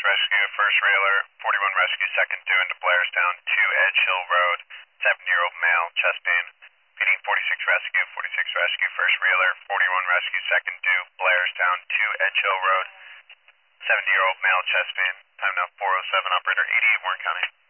Rescue, first railer, 41 Rescue, second due into Blairstown, 2 Edge Hill Road, 7-year-old male, chest pain. Feeding 46 Rescue, 46 Rescue, first railer, 41 Rescue, second due, Blairstown, 2 Edge Hill Road, 70-year-old male, chest pain. Time now 4:07, operator 88 Warren County.